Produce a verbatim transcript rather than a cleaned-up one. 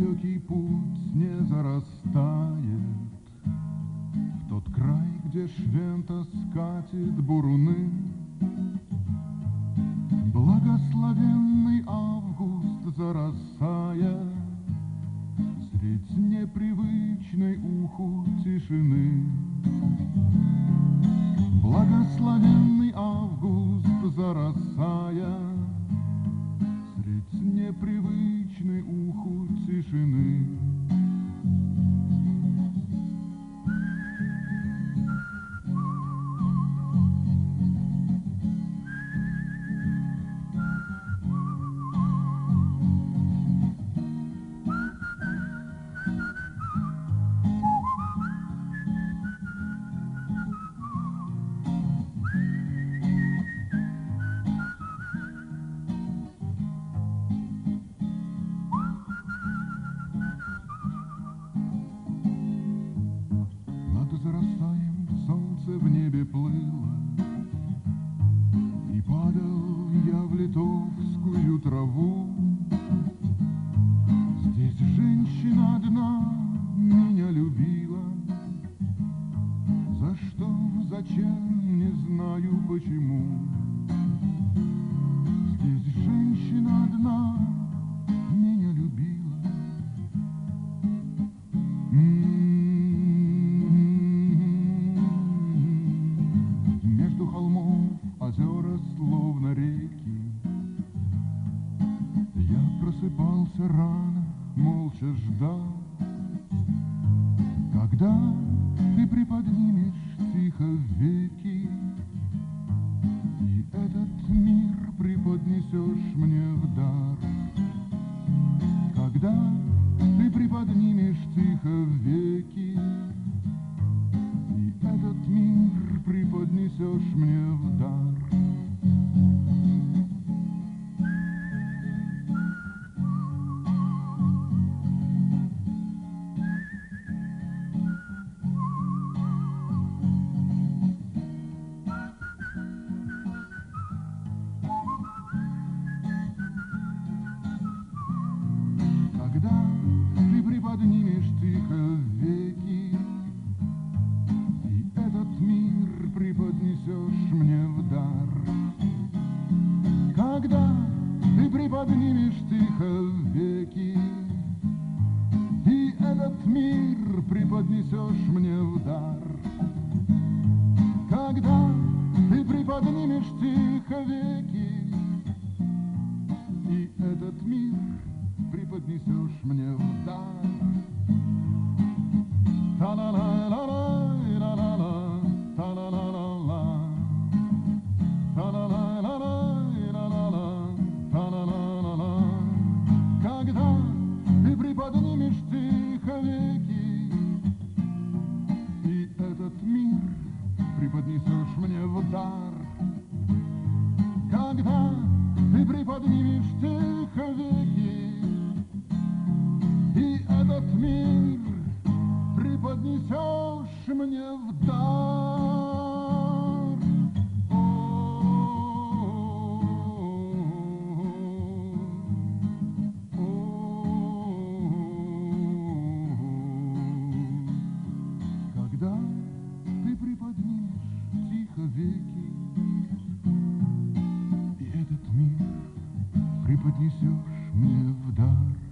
далекий путь не зарастает в тот край, где швента скатит буруны. Благословенный август зарастая средь непривычной уху тишины. Благословенный август зарастая средь непривычной уху тишины. Зарастаем, солнце в небе плыло, и падал я в литовскую траву. Здесь женщина одна меня любила, за что, зачем, не знаю почему. Здесь женщина одна меня любила. Озера словно реки. Я просыпался рано, молча ждал, когда ты приподнимешь тихо веки, и этот мир преподнесешь мне в дар. Когда ты приподнимешь тихо веки, и этот мир преподнесешь мне в дар. Когда ты приподнимешь тихо веки, и этот мир преподнесешь мне в дар. Когда ты приподнимешь тихо веки, и этот мир преподнесешь мне в дар. Когда ты приподнимешь тихо веки, и этот мир преподнесешь мне в дар. Та-ла-ла-ла-ла, ла-ла-ла, та-ла-ла-ла-ла, та-ла-ла-ла-ла, ла-ла-ла, та-ла-ла-ла-ла. Когда ты приподнимешь тихо веки, и этот мир преподнесешь мне в дар. Когда ты приподнимешь тихо веки, и этот мир преподнесешь мне в дар. Когда ты приподнимешь тихо веки, и этот мир преподнесешь мне в дар.